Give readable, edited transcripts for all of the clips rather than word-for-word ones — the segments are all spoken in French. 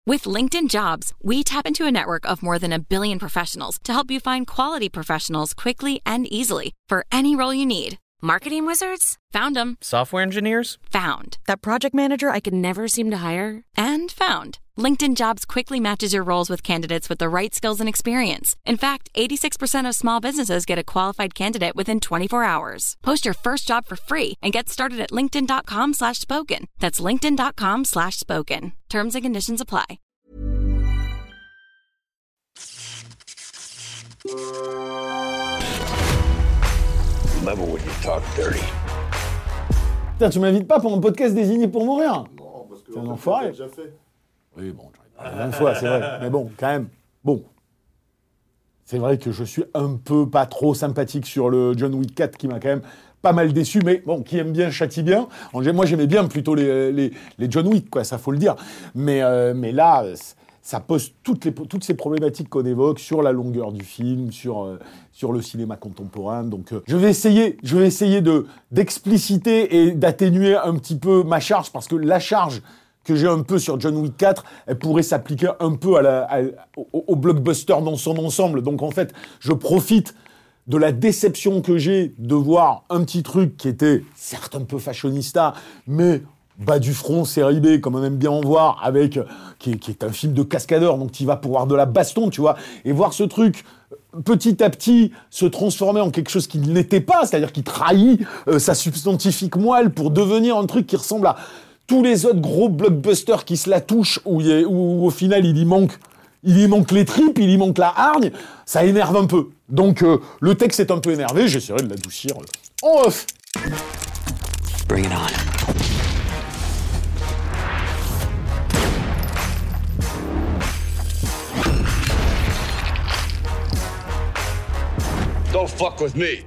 With LinkedIn Jobs, we tap into a network of more than 1 billion professionals to help you find quality professionals quickly and easily for any role you need. Marketing wizards? Found them. Software engineers? Found. That project manager I could never seem to hire? And found. LinkedIn Jobs quickly matches your roles with candidates with the right skills and experience. In fact, 86% of small businesses get a qualified candidate within 24 hours. Post your first job for free and get started at linkedin.com/spoken. That's linkedin.com/spoken. Terms and conditions apply. Never when you talk dirty. Putain, tu m'invites pas pour un podcast désigné pour mourir? Non, parce que t'es un enfoiré. déjà fait. Oui, bon, une fois, c'est vrai. Mais bon, quand même, bon. C'est vrai que je suis un peu pas trop sympathique sur le John Wick 4 qui m'a quand même pas mal déçu, mais bon, qui aime bien châtie bien. Moi, j'aimais bien plutôt les John Wick, quoi, ça faut le dire. Mais là, ça pose toutes ces problématiques qu'on évoque sur la longueur du film, sur le cinéma contemporain. Donc, je vais essayer d'expliciter et d'atténuer un petit peu ma charge, parce que la charge que j'ai un peu sur John Wick 4, elle pourrait s'appliquer un peu au blockbuster dans son ensemble. Donc en fait, je profite de la déception que j'ai de voir un petit truc qui était certes un peu fashionista, mais bas du front, série B, comme on aime bien en voir, qui est un film de cascadeur, donc tu vas pour voir de la baston, tu vois, et voir ce truc petit à petit se transformer en quelque chose qu'il n'était pas, c'est-à-dire qu'il trahit sa substantifique moelle pour devenir un truc qui ressemble à tous les autres gros blockbusters qui se la touchent, où au final il y manque les tripes, il y manque la hargne, ça énerve un peu. Donc le texte est un peu énervé, j'essaierai de l'adoucir en off. Bring it on. Don't fuck with me.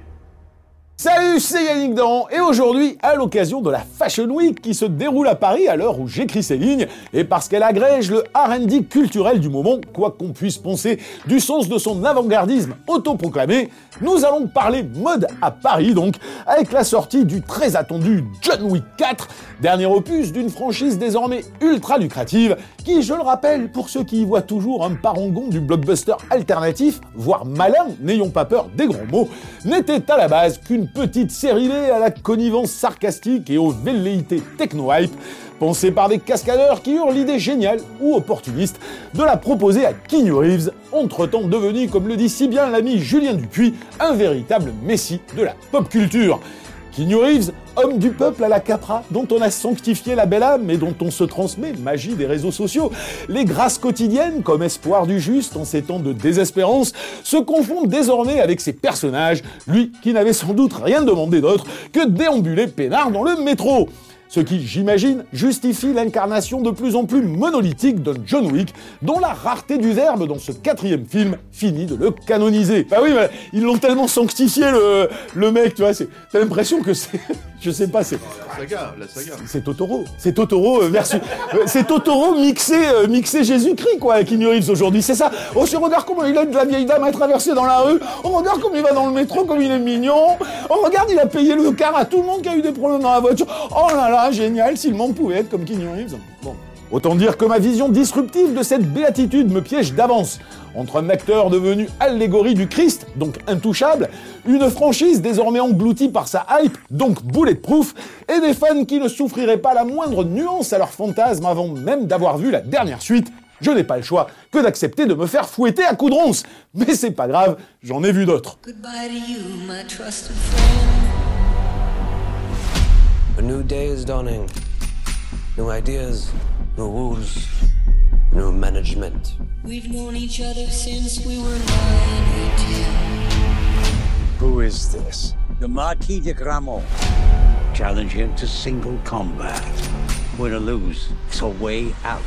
Salut, c'est Yannick Dahan, et aujourd'hui, à l'occasion de la Fashion Week qui se déroule à Paris à l'heure où j'écris ces lignes, et parce qu'elle agrège le R&D culturel du moment, quoi qu'on puisse penser du sens de son avant-gardisme autoproclamé, nous allons parler mode à Paris, donc, avec la sortie du très attendu John Wick 4, dernier opus d'une franchise désormais ultra lucrative, qui, je le rappelle, pour ceux qui y voient toujours un parangon du blockbuster alternatif, voire malin, n'ayons pas peur des grands mots, n'était à la base qu'une petite série B à la connivence sarcastique et aux velléités techno-hype, pensée par des cascadeurs qui eurent l'idée géniale ou opportuniste de la proposer à Keanu Reeves, entre-temps devenu, comme le dit si bien l'ami Julien Dupuis, un véritable messie de la pop culture. Keanu Reeves, homme du peuple à la Capra, dont on a sanctifié la belle âme et dont on se transmet, magie des réseaux sociaux, les grâces quotidiennes comme espoir du juste en ces temps de désespérance, se confondent désormais avec ces personnages, lui qui n'avait sans doute rien demandé d'autre que déambuler peinard dans le métro. Ce qui, j'imagine, justifie l'incarnation de plus en plus monolithique de John Wick, dont la rareté du verbe dans ce 4e film finit de le canoniser. Bah oui, mais ils l'ont tellement sanctifié, le mec, tu vois, t'as l'impression que c'est... Je sais pas, c'est... La saga. C'est Totoro. C'est Totoro versus... c'est Totoro mixé Jésus-Christ, quoi, Keanu Reeves aujourd'hui, c'est ça. Oh, regarde comment il aide la vieille dame à traverser dans la rue. Oh, regarde comment il va dans le métro, comme il est mignon. Oh, regarde, il a payé le car à tout le monde qui a eu des problèmes dans la voiture. Oh là là, génial, si le monde pouvait être comme Keanu Reeves. Bon. Autant dire que ma vision disruptive de cette béatitude me piège d'avance. Entre un acteur devenu allégorie du Christ, donc intouchable, une franchise désormais engloutie par sa hype, donc bulletproof, et des fans qui ne souffriraient pas la moindre nuance à leur fantasme avant même d'avoir vu la dernière suite, je n'ai pas le choix que d'accepter de me faire fouetter à coups de ronce. Mais c'est pas grave, j'en ai vu d'autres. Goodbye to you, my trusted friend. A new day is dawning. New ideas, new rules, new management. We've known each other since we were 9 or 10. Who is this? The Marquis de Gramont. Challenge him to single combat. Win or lose, it's a way out.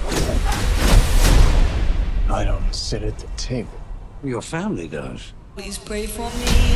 I don't sit at the table. Your family does. Please pray for me.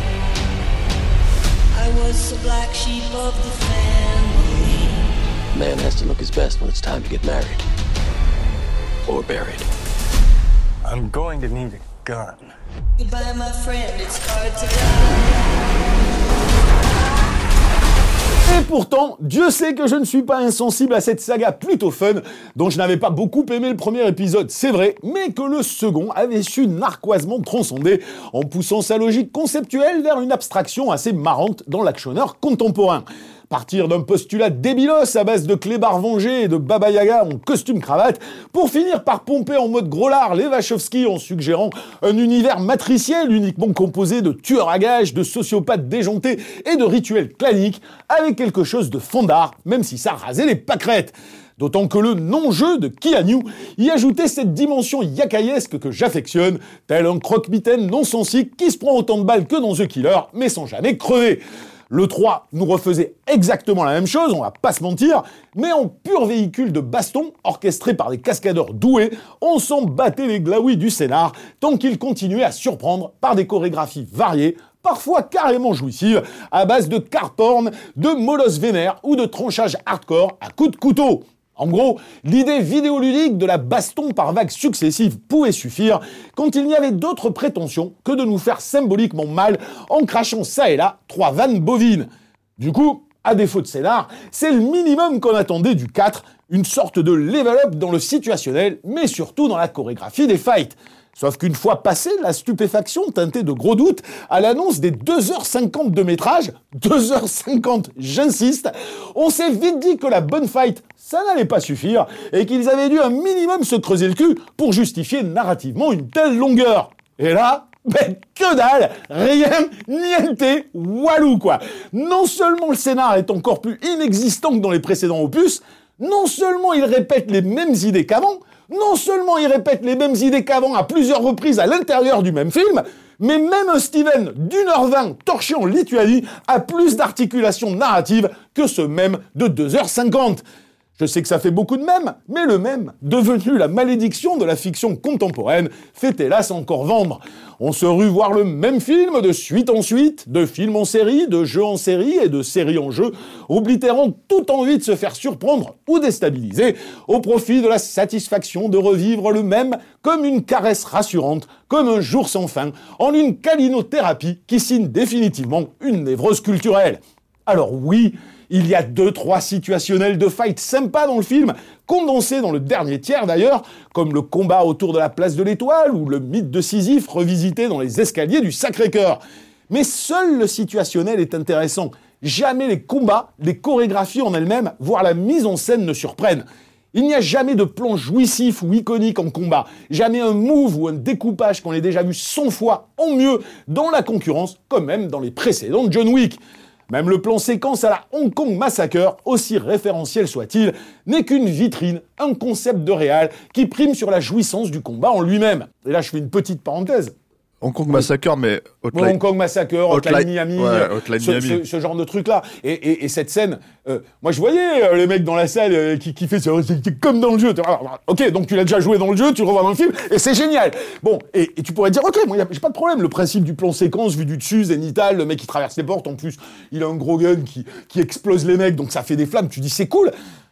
I was the black sheep of the family. Man has to look his best when it's time to get married. Or buried. I'm going to need a gun. Goodbye, my friend, it's hard to die. Et pourtant, Dieu sait que je ne suis pas insensible à cette saga plutôt fun, dont je n'avais pas beaucoup aimé le premier épisode, c'est vrai, mais que le second avait su narquoisement transcender en poussant sa logique conceptuelle vers une abstraction assez marrante dans l'actionneur contemporain. Partir d'un postulat débilos à base de clébards vengés et de Baba Yaga en costume-cravate, pour finir par pomper en mode gros lard les Wachowski en suggérant un univers matriciel uniquement composé de tueurs à gages, de sociopathes déjantés et de rituels claniques, avec quelque chose de fondard, même si ça rasait les pâquerettes. D'autant que le non-jeu de Keanu y ajoutait cette dimension yakaïesque que j'affectionne, tel un croque-mitaine non-sensique qui se prend autant de balles que dans The Killer, mais sans jamais crever. Le 3 nous refaisait exactement la même chose, on va pas se mentir, mais en pur véhicule de baston, orchestré par des cascadeurs doués, on s'en battait les glaouis du scénar, tant qu'il continuait à surprendre par des chorégraphies variées, parfois carrément jouissives, à base de car-porn, de molosses vénères ou de tranchage hardcore à coups de couteau. En gros, l'idée vidéoludique de la baston par vagues successives pouvait suffire quand il n'y avait d'autres prétentions que de nous faire symboliquement mal en crachant ça et là 3 vannes bovines. Du coup, à défaut de scénar, c'est le minimum qu'on attendait du 4, une sorte de level up dans le situationnel, mais surtout dans la chorégraphie des fights. Sauf qu'une fois passée la stupéfaction teintée de gros doutes à l'annonce des 2h50 de métrage, 2h50, j'insiste, on s'est vite dit que la bonne fight, ça n'allait pas suffire et qu'ils avaient dû un minimum se creuser le cul pour justifier narrativement une telle longueur. Et là, ben que dalle, rien, niente, walou quoi. Non seulement le scénar est encore plus inexistant que dans les précédents opus, non seulement il répète les mêmes idées qu'avant, non seulement il répète les mêmes idées qu'avant à plusieurs reprises à l'intérieur du même film, mais même un Steven d'1h20 torché en Lituanie a plus d'articulation narrative que ce même de 2h50. Je sais que ça fait beaucoup de mèmes, mais le mème, devenu la malédiction de la fiction contemporaine, fait hélas encore vendre. On se rue voir le même film de suite en suite, de film en série, de jeu en série et de série en jeu, oblitérant toute envie de se faire surprendre ou déstabiliser, au profit de la satisfaction de revivre le même comme une caresse rassurante, comme un jour sans fin, en une calinothérapie qui signe définitivement une névrose culturelle. Alors oui, il y a 2-3 situationnels de fight sympas dans le film, condensés dans le dernier tiers d'ailleurs, comme le combat autour de la place de l'Étoile ou le mythe de Sisyphe revisité dans les escaliers du Sacré-Cœur. Mais seul le situationnel est intéressant. Jamais les combats, les chorégraphies en elles-mêmes, voire la mise en scène ne surprennent. Il n'y a jamais de plan jouissif ou iconique en combat, jamais un move ou un découpage qu'on ait déjà vu 100 fois en mieux dans la concurrence, comme même dans les précédents John Wick. Même le plan séquence à la Hong Kong Massacre, aussi référentiel soit-il, n'est qu'une vitrine, un concept de réal qui prime sur la jouissance du combat en lui-même. Et là, je fais une petite parenthèse. Hong Kong Massacre, mais Hong Kong Massacre, Hotline Miami, Miami. Ce genre de truc-là. Et cette scène, moi je voyais les mecs dans la salle qui fait c'est comme dans le jeu. Ok, donc tu l'as déjà joué dans le jeu, tu le revois dans le film, et c'est génial. Bon, et tu pourrais dire, ok, moi j'ai pas de problème, le principe du plan séquence vu du dessus, zénital, le mec qui traverse les portes, en plus il a un gros gun qui explose les mecs, donc ça fait des flammes, tu dis c'est cool.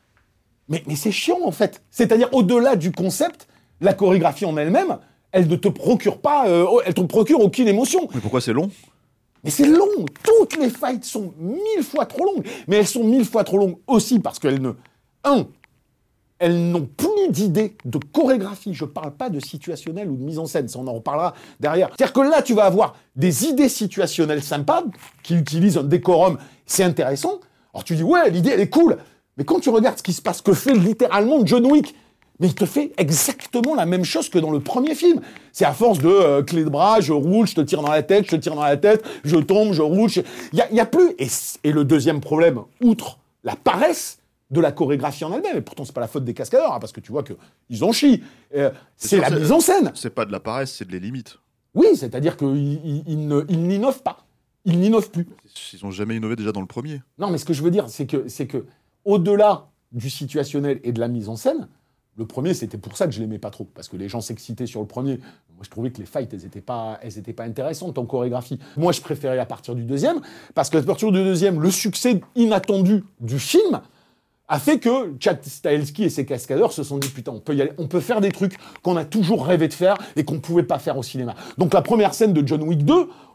Mais c'est chiant en fait. C'est-à-dire au-delà du concept, la chorégraphie en elle-même, elle ne te procure pas, elle te procure aucune émotion. Mais pourquoi c'est long ? Mais c'est long. Toutes les fights sont 1000 fois trop longues. Mais elles sont 1000 fois trop longues aussi parce qu'elles elles n'ont plus d'idées de chorégraphie. Je parle pas de situationnel ou de mise en scène. Ça, on en reparlera derrière. C'est-à-dire que là, tu vas avoir des idées situationnelles sympas qui utilisent un décorum. C'est intéressant. Alors tu dis, ouais, l'idée, elle est cool. Mais quand tu regardes ce qui se passe, que fait littéralement John Wick, mais il te fait exactement la même chose que dans le premier film. C'est à force de clé de bras, je roule, je te tire dans la tête, je te tire dans la tête, je tombe, je roule. Il y a plus. Et le deuxième problème, outre la paresse de la chorégraphie en elle-même, et pourtant c'est pas la faute des cascadeurs, hein, parce que tu vois qu'ils en chient, c'est la mise en scène. C'est pas de la paresse, c'est de les limites. Oui, c'est-à-dire qu'ils n'innovent pas. Ils n'innovent plus. Ils ont jamais innové déjà dans le premier. Non, mais ce que je veux dire, c'est que au-delà du situationnel et de la mise en scène, le premier, c'était pour ça que je l'aimais pas trop, parce que les gens s'excitaient sur le premier. Moi, je trouvais que les fights, elles étaient pas intéressantes en chorégraphie. Moi, je préférais à partir du deuxième, parce qu'à partir du deuxième, le succès inattendu du film a fait que Chad Stahelski et ses cascadeurs se sont dit, putain, on peut y aller, on peut faire des trucs qu'on a toujours rêvé de faire et qu'on pouvait pas faire au cinéma. Donc la première scène de John Wick 2,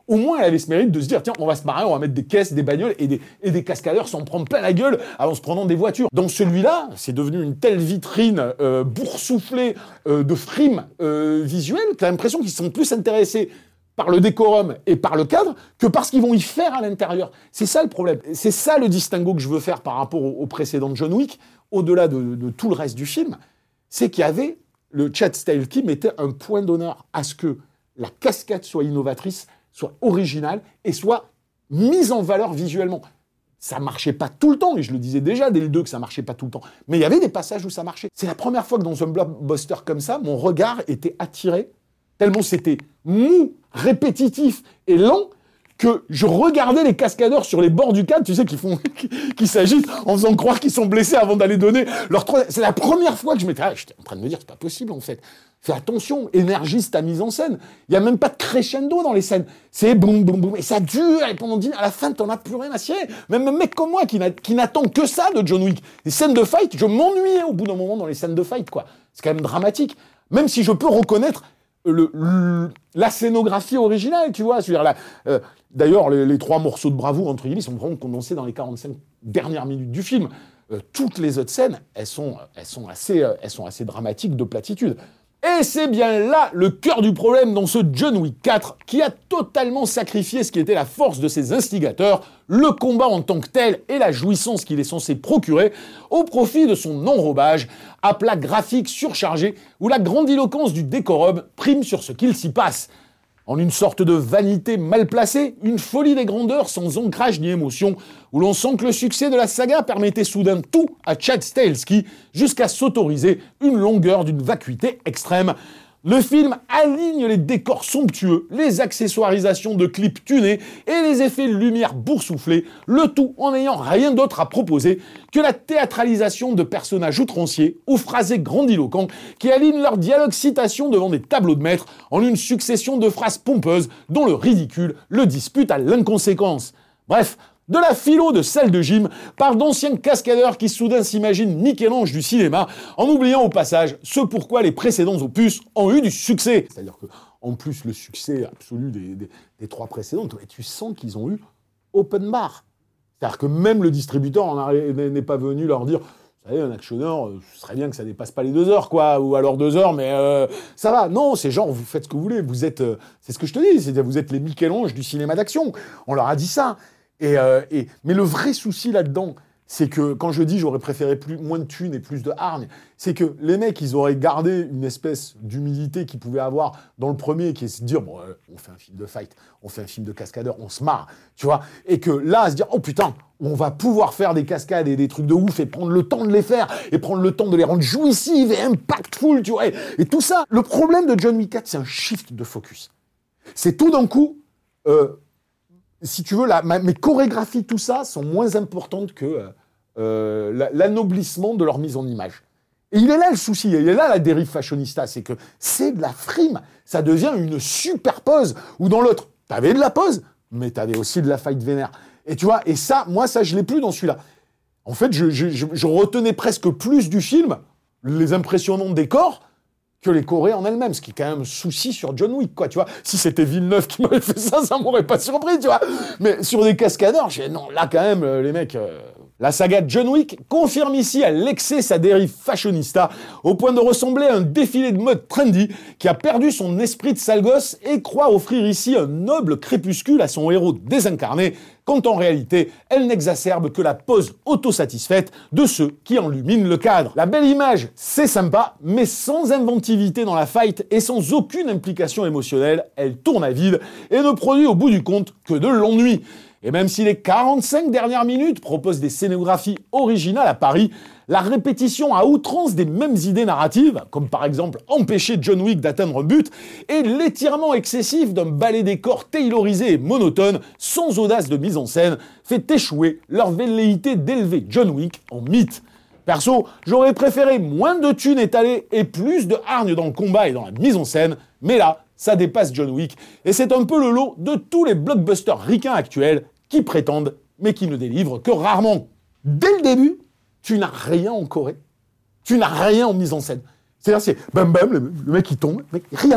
au moins, elle avait ce mérite de se dire, tiens, on va se marrer, on va mettre des caisses, des bagnoles et des cascadeurs s'en prendre plein la gueule en se prenant des voitures. Dans celui-là, c'est devenu une telle vitrine boursouflée de frimes visuelles que t'as l'impression qu'ils sont plus intéressés par le décorum et par le cadre que par ce qu'ils vont y faire à l'intérieur. C'est ça le problème. C'est ça le distinguo que je veux faire par rapport au précédent John Wick, au-delà de tout le reste du film, c'est qu'il y avait le Chad Stahelski mettait un point d'honneur à ce que la cascade soit innovatrice, soit originale et soit mise en valeur visuellement. Ça marchait pas tout le temps, et je le disais déjà dès le 2 que ça marchait pas tout le temps, mais il y avait des passages où ça marchait. C'est la première fois que dans un blockbuster comme ça, mon regard était attiré, tellement c'était mou, répétitif et lent, que je regardais les cascadeurs sur les bords du cadre, tu sais, qui s'agitent en faisant croire qu'ils sont blessés avant d'aller donner leur troisième. C'est la première fois que je m'étais... j'étais en train de me dire, c'est pas possible, en fait. Fais attention, énergise ta mise en scène. Il y a même pas de crescendo dans les scènes. C'est boum, boum, boum. Et ça dure, et pendant 10 minutes, à la fin, t'en as plus rien à cirer. Même un mec comme moi qui n'attend que ça de John Wick. Les scènes de fight, je m'ennuyais au bout d'un moment dans les scènes de fight, quoi. C'est quand même dramatique. Même si je peux reconnaître la scénographie originale, tu vois. D'ailleurs, les 3 morceaux de bravoure, entre guillemets, sont vraiment condensés dans les 45 dernières minutes du film. Toutes les autres scènes, elles sont assez dramatiques de platitude. Et c'est bien là le cœur du problème dans ce John Wick 4 qui a totalement sacrifié ce qui était la force de ses instigateurs, le combat en tant que tel et la jouissance qu'il est censé procurer, au profit de son enrobage à plat graphique surchargé où la grandiloquence du décorum prime sur ce qu'il s'y passe. En une sorte de vanité mal placée, une folie des grandeurs sans ancrage ni émotion, où l'on sent que le succès de la saga permettait soudain tout à Chad Stahelski, jusqu'à s'autoriser une longueur d'une vacuité extrême. Le film aligne les décors somptueux, les accessoirisations de clips tunés et les effets de lumière boursouflés, le tout en n'ayant rien d'autre à proposer que la théâtralisation de personnages outranciers ou phrasés grandiloquents qui alignent leurs dialogues citations devant des tableaux de maître en une succession de phrases pompeuses dont le ridicule le dispute à l'inconséquence. Bref, de la philo de salle de gym par d'anciens cascadeurs qui soudain s'imaginent Michel-Ange du cinéma en oubliant au passage ce pourquoi les précédents opus ont eu du succès. C'est-à-dire que, en plus, le succès absolu des 3 précédents, tu sens qu'ils ont eu open bar. C'est-à-dire que même le distributeur n'est pas venu leur dire vous savez, un actionneur, ce serait bien que ça dépasse pas les 2 heures, quoi, ou alors 2 heures, mais ça va. Non, c'est genre, vous faites ce que vous voulez, vous êtes, c'est ce que je te dis, c'est-à-dire vous êtes les Michel-Ange du cinéma d'action. On leur a dit ça. Mais le vrai souci là-dedans, c'est que quand je dis j'aurais préféré moins de thunes et plus de hargne, c'est que les mecs, ils auraient gardé une espèce d'humilité qu'ils pouvaient avoir dans le premier, qui est se dire, bon, on fait un film de fight, on fait un film de cascadeur, on se marre, tu vois, et que là, à se dire, oh putain, on va pouvoir faire des cascades et des trucs de ouf et prendre le temps de les faire et prendre le temps de les rendre jouissives et impactful, tu vois, et tout ça. Le problème de John Wick 4, c'est un shift de focus. C'est tout d'un coup... si tu veux, mes chorégraphies, tout ça, sont moins importantes que l'anoblissement de leur mise en image. Et il est là le souci, il est là la dérive fashionista, c'est que c'est de la frime, ça devient une super pose, où dans l'autre, t'avais de la pose, mais t'avais aussi de la fight vénère. Et tu vois, et ça, moi, ça, je l'ai plus dans celui-là. En fait, je retenais presque plus du film les impressionnants décors que les chorés en elles-mêmes, ce qui est quand même un souci sur John Wick, quoi, tu vois. Si c'était Villeneuve qui m'avait fait ça m'aurait pas surpris, tu vois. Mais sur des cascadeurs, non, là, quand même, les mecs... La saga John Wick confirme ici à l'excès sa dérive fashionista, au point de ressembler à un défilé de mode trendy qui a perdu son esprit de sale gosse et croit offrir ici un noble crépuscule à son héros désincarné, quand en réalité, elle n'exacerbe que la pose autosatisfaite de ceux qui enluminent le cadre. La belle image, c'est sympa, mais sans inventivité dans la fight et sans aucune implication émotionnelle, elle tourne à vide et ne produit au bout du compte que de l'ennui. Et même si les 45 dernières minutes proposent des scénographies originales à Paris, la répétition à outrance des mêmes idées narratives, comme par exemple empêcher John Wick d'atteindre un but, et l'étirement excessif d'un ballet des corps taylorisé et monotone, sans audace de mise en scène, fait échouer leur velléité d'élever John Wick en mythe. Perso, j'aurais préféré moins de thunes étalées et plus de hargne dans le combat et dans la mise en scène, mais là, ça dépasse John Wick, et c'est un peu le lot de tous les blockbusters ricains actuels qui prétendent, mais qui ne délivrent que rarement. Dès le début, tu n'as rien en choré, tu n'as rien en mise en scène. C'est-à-dire, c'est bam bam, le mec il tombe, rien.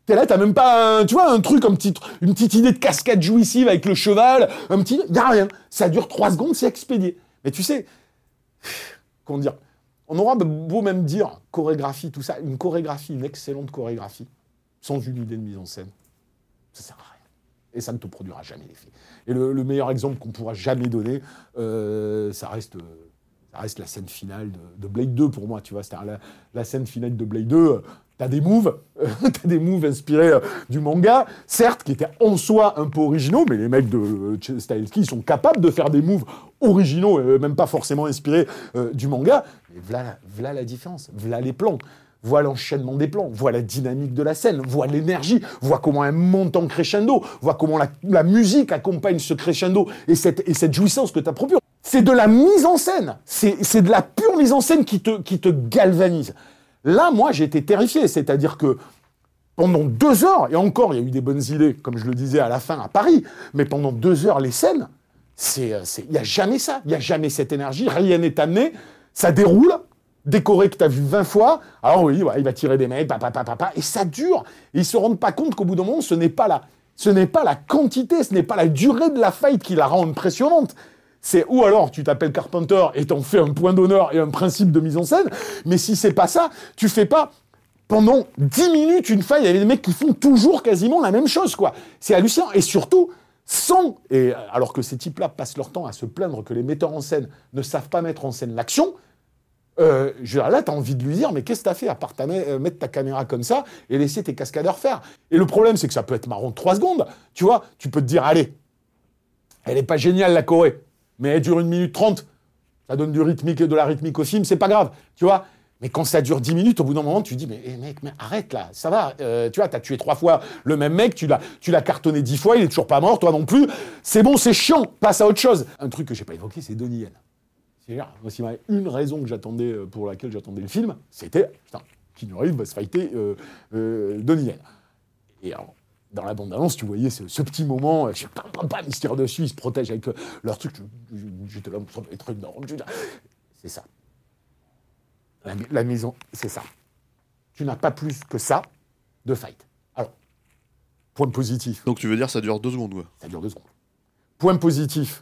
T'es là, t'as même pas un truc, une petite idée de cascade jouissive avec le cheval, y a rien. Ça dure 3 secondes, c'est expédié. Mais tu sais, comment dire, on aura beau même dire chorégraphie, tout ça, une excellente chorégraphie, sans une idée de mise en scène, ça sert à rien. Et ça ne te produira jamais l'effet. Et le meilleur exemple qu'on pourra jamais donner, ça reste la scène finale de Blade 2 pour moi, tu vois. C'est-à-dire la scène finale de Blade 2, t'as des moves inspirés du manga, certes, qui étaient en soi un peu originaux, mais les mecs de Stahelski, ils sont capables de faire des moves originaux, même pas forcément inspirés du manga. Mais voilà la différence, voilà les plans. Vois l'enchaînement des plans, vois la dynamique de la scène, vois l'énergie, vois comment elle monte en crescendo, vois comment la musique accompagne ce crescendo et cette jouissance que tu as procurée. C'est de la mise en scène, c'est de la pure mise en scène qui te galvanise. Là, moi, j'ai été terrifié, c'est-à-dire que pendant 2 heures, et encore, il y a eu des bonnes idées, comme je le disais à la fin à Paris, mais pendant 2 heures, les scènes, il n'y a jamais ça, il n'y a jamais cette énergie, rien n'est amené, ça déroule, décoré que t'as vu 20 fois, alors oui, ouais, il va tirer des mecs, et ça dure. Et ils se rendent pas compte qu'au bout d'un moment, ce n'est pas la quantité, ce n'est pas la durée de la fight qui la rend impressionnante. Ou alors tu t'appelles Carpenter et t'en fais un point d'honneur et un principe de mise en scène, mais si c'est pas ça, tu fais pas pendant 10 minutes une fight avec des mecs qui font toujours quasiment la même chose, quoi. C'est hallucinant. Et surtout, alors que ces types-là passent leur temps à se plaindre que les metteurs en scène ne savent pas mettre en scène l'action, là, t'as envie de lui dire, mais qu'est-ce que t'as fait à part mettre ta caméra comme ça et laisser tes cascadeurs faire? Et le problème, c'est que ça peut être marrant de 3 secondes. Tu vois, tu peux te dire, allez, elle est pas géniale, la Corée, mais elle dure 1 minute 30. Ça donne de la rythmique au film, c'est pas grave, tu vois. Mais quand ça dure 10 minutes, au bout d'un moment, tu te dis, mais mec, arrête là, ça va. Tu vois, t'as tué 3 fois le même mec, tu l'as cartonné 10 fois, il est toujours pas mort, toi non plus. C'est bon, c'est chiant, passe à autre chose. Un truc que j'ai pas évoqué, c'est Donnie Yen. C'est-à-dire, s'il y avait une raison pour laquelle j'attendais le film, c'était, Keanu Reeves va se fighter Donnie Yen. Et alors, dans la bande-annonce, tu voyais ce petit moment, ils se tirent dessus, ils se protègent avec leur truc, j'étais là, les trucs dans... C'est ça. La maison, c'est ça. Tu n'as pas plus que ça de fight. Alors, point positif. Donc tu veux dire ça dure 2 secondes, quoi. Ça dure 2 secondes. Point positif.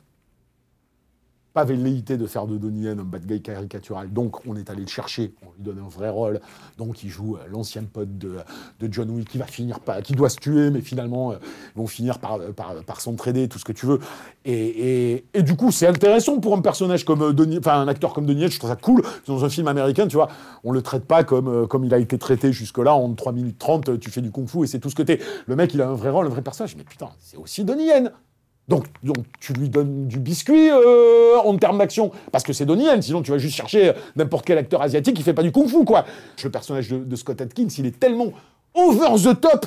Pas velléité de faire de Donnie Yen un bad guy caricatural, donc on est allé le chercher, on lui donne un vrai rôle, donc il joue l'ancien pote de John Wick qui doit se tuer, mais finalement ils vont finir par s'entraider, tout ce que tu veux, et du coup c'est intéressant pour un personnage comme un acteur comme Donnie Yen, je trouve ça cool, dans un film américain, tu vois, on le traite pas comme il a été traité jusque-là, en 3 minutes 30, tu fais du kung-fu et c'est tout ce que t'es. Le mec il a un vrai rôle, un vrai personnage, mais putain, c'est aussi Donnie Yen. Donc tu lui donnes du biscuit en termes d'action, parce que c'est Donnie Yen, sinon tu vas juste chercher n'importe quel acteur asiatique qui fait pas du kung-fu, quoi. Le personnage de Scott Adkins, il est tellement over the top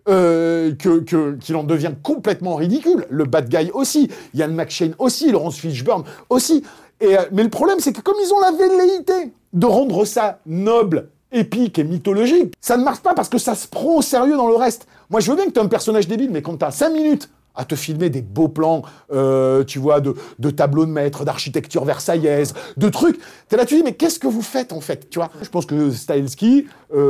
qu'il en devient complètement ridicule. Le bad guy aussi, Ian McShane aussi, Laurence Fishburne aussi. Mais le problème, c'est que comme ils ont la velléité de rendre ça noble, épique et mythologique, ça ne marche pas parce que ça se prend au sérieux dans le reste. Moi, je veux bien que tu aies un personnage débile, mais quand tu as 5 minutes à te filmer des beaux plans, tu vois, de tableaux de maître, d'architecture versaillaise, de trucs. T'es là, tu dis, mais qu'est-ce que vous faites, en fait, tu vois? Je pense que Stahelski,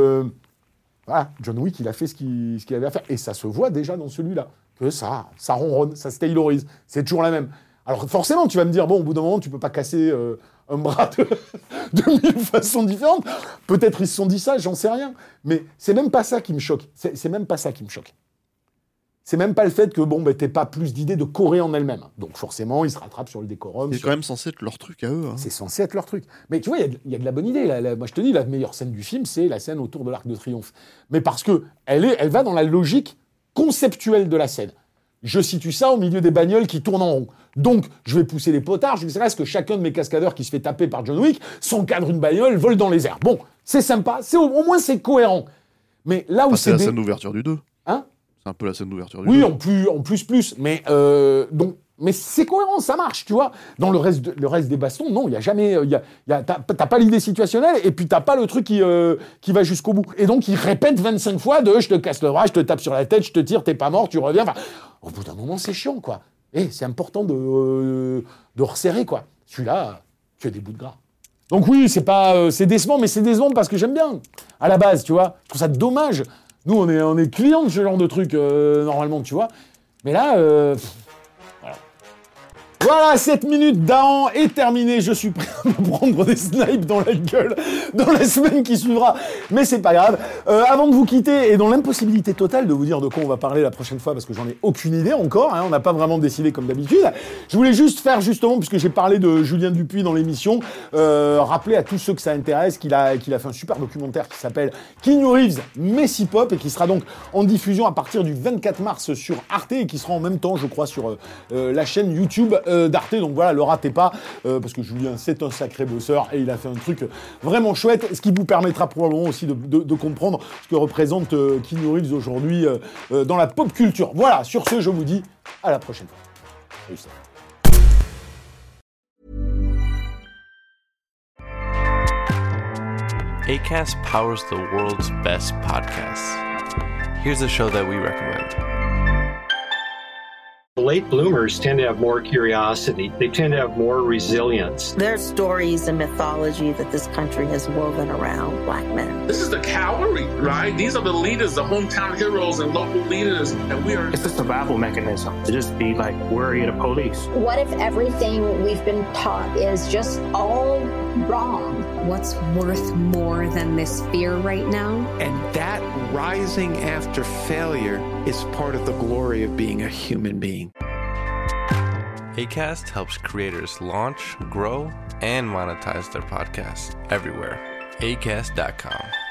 John Wick, il a fait ce qu'il avait à faire. Et ça se voit déjà dans celui-là, que ça ronronne, ça se taylorise. C'est toujours la même. Alors, forcément, tu vas me dire, bon, au bout d'un moment, tu peux pas casser un bras de 1000 façons différentes. Peut-être ils se sont dit ça, j'en sais rien. Mais c'est même pas ça qui me choque. C'est même pas ça qui me choque. C'est même pas le fait que, t'aies pas plus d'idées de Corée en elle-même. Donc forcément, ils se rattrapent sur le décorum. C'est quand même censé être leur truc à eux. Hein. C'est censé être leur truc. Mais tu vois, il y a de la bonne idée. Moi, je te dis, la meilleure scène du film, c'est la scène autour de l'Arc de Triomphe. Mais parce que elle va dans la logique conceptuelle de la scène. Je situe ça au milieu des bagnoles qui tournent en rond. Donc, je vais pousser les potards jusqu'à ce que chacun de mes cascadeurs qui se fait taper par John Wick s'encadre une bagnole, vole dans les airs. Bon, c'est sympa. Au moins, c'est cohérent. Mais là où c'est la scène d'ouverture du 2. Hein? C'est un peu la scène d'ouverture du Oui, 2. en plus. Mais mais c'est cohérent, ça marche, tu vois. Dans le reste des bastons, non, il y a jamais, t'as pas l'idée situationnelle et puis t'as pas le truc qui va jusqu'au bout. Et donc il répète 25 fois je te casse le bras, je te tape sur la tête, je te tire, t'es pas mort, tu reviens. Enfin, au bout d'un moment, c'est chiant, quoi. Et c'est important de resserrer, quoi. Celui-là, tu as des bouts de gras. Donc oui, c'est décevant, mais c'est décevant parce que j'aime bien. À la base, tu vois, je trouve ça dommage Nous, on est clients de ce genre de truc, normalement, tu vois. Mais là, voilà. Voilà, 7 minutes d'Ahan est terminée. Je suis prêt à me prendre des snipes dans la gueule dans la semaine qui suivra. Mais c'est pas grave. Avant de vous quitter, et dans l'impossibilité totale de vous dire de quoi on va parler la prochaine fois, parce que j'en ai aucune idée encore, hein, on n'a pas vraiment décidé comme d'habitude, je voulais juste faire justement, puisque j'ai parlé de Julien Dupuis dans l'émission, rappeler à tous ceux que ça intéresse qu'il a fait un super documentaire qui s'appelle Keanu Reeves, Messi Pop, et qui sera donc en diffusion à partir du 24 mars sur Arte, et qui sera en même temps, je crois, sur la chaîne YouTube d'Arte. Donc voilà, le ratez pas, parce que Julien, c'est un sacré bosseur, et il a fait un truc vraiment chouette, ce qui vous permettra probablement aussi de comprendre ce que représente Keanu Reeves aujourd'hui dans la pop culture. Voilà, sur ce, je vous dis à la prochaine fois. Salut. Acast powers the world's best podcasts. Here's a show that we recommend. Late bloomers tend to have more curiosity. They tend to have more resilience. There's stories and mythology that this country has woven around Black men. This is the cavalry, right? These are the leaders, the hometown heroes and local leaders. And we are... It's a survival mechanism to just be like worried of police. What if everything we've been taught is just all wrong? What's worth more than this fear right now? And that rising after failure is part of the glory of being a human being. Acast helps creators launch, grow, and monetize their podcasts everywhere. Acast.com.